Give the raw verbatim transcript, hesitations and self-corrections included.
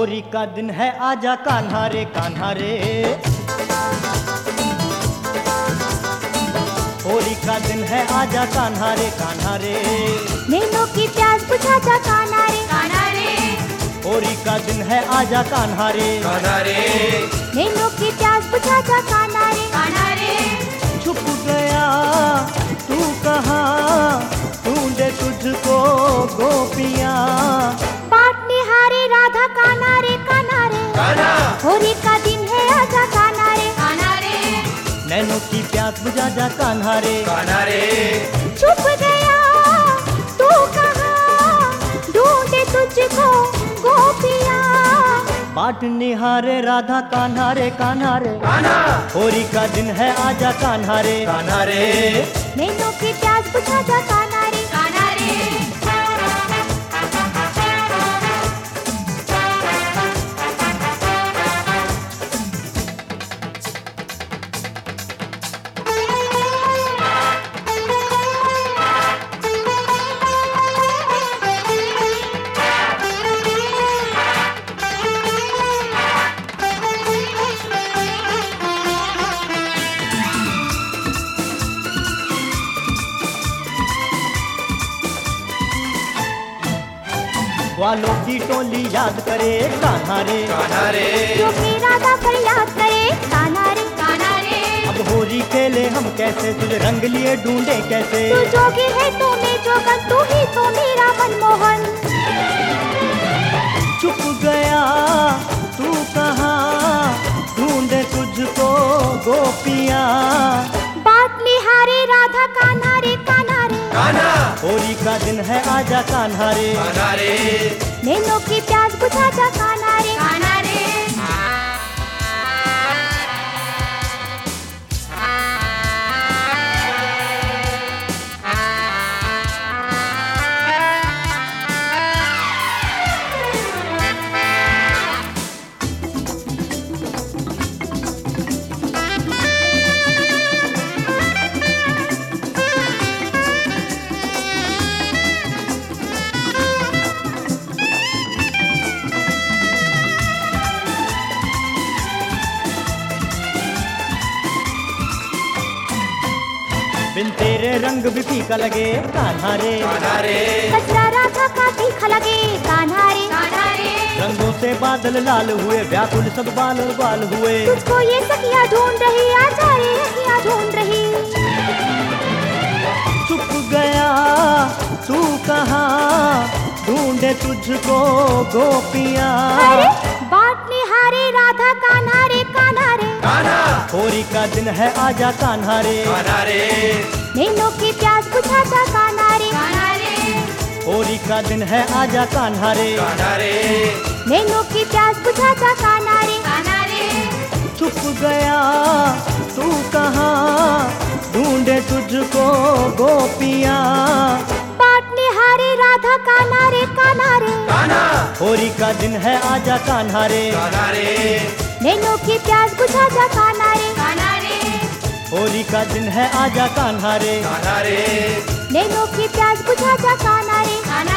होली का दिन है आजा कान्हा रे कान्हा रे। होली का दिन है आजा कान्हा रे कान्हा रे। नैनों की प्यास बुझा जा कान्हा रे कान्हा रे। होली का दिन है आजा कान्हा रे कान्हा रे। नैनों की प्यास बुझा जा कान्हा रे कान्हा रे। छुप गया तू कहाँ ढूंढे तुझको गोपियाँ। बाट निहारे राधा कान्हा रे कान्हा रे। कान्हा। होली का दिन है आजा कान्हा रे कान्हा रे। नैनों की प्यास बुझा जा कान्हा रे कान्हा रे। छुप गया तू कहाँ ढूंढे तुझको गोपियाँ। बाट निहारे राधा कान्हा रे कान्हा रे। कान्हा। होली का दिन है आजा कान्हा रे कान्हा रे। नैनों की प्यास बुझा जा कान्हा रे कान्हा रे। वालों की टोली याद करे कान्हा रे कान्हा रे। जो कि राधा फरियाद करे कान्हा रे कान्हा रे। अब होली खेले हम कैसे तुझे रंग लिए ढूंढे कैसे। तू जोगी है तू मैं जोगन तू ही तो मेरा मनमोहन। छुप गया तू कहाँ ढूंढे तुझको गोपियाँ। बाट निहारे राधा कान्हा रे कान्हा रे। कान्हा। होली का दिन है आजा कान्हा रे कान्हा रे। नैनों की प्यास बुझा जा कान्हा रे कान्हा रे। बिन तेरे रंग भी फीका लगे कान्हा रे। कान्हा रे। कचरा राधा का तीखा लगे कान्हा रे कान्हा रे। रंगों से बादल लाल हुए व्याकुल सब बाल और बाल हुए। तुझको ये सखियाँ ढूंढ रही आजा रे अखियाँ ढूंढ रही। छुप गया तू कहाँ ढूंढे तुझको गोपियाँ। अरे बाट निहारे राधा कान्हा रे कान्हा रे। कान्हा। होली का दिन है आजा कान्हा रे कान्हा रे। नैनों की प्यास बुझा जा कान्हा रे कान्हा रे। होली का दिन है आजा कान्हा रे कान्हा रे। नैनों की प्यास बुझा जा कान्हा रे कान्हा रे। छुप गया तू कहाँ ढूंढे तुझको गोपियाँ। बाट निहारे राधा कान्हा रे कान्हा रे। कान्हा। होली का दिन है आजा कान्हा रे कान्हा रे। नैनों की प्यास बुझा जा कान्हा रे कान्हा रे। होली का दिन है आजा कान्हा रे कान्हा रे। नैनों की प्यास बुझा जा कान्हा रे कान्हा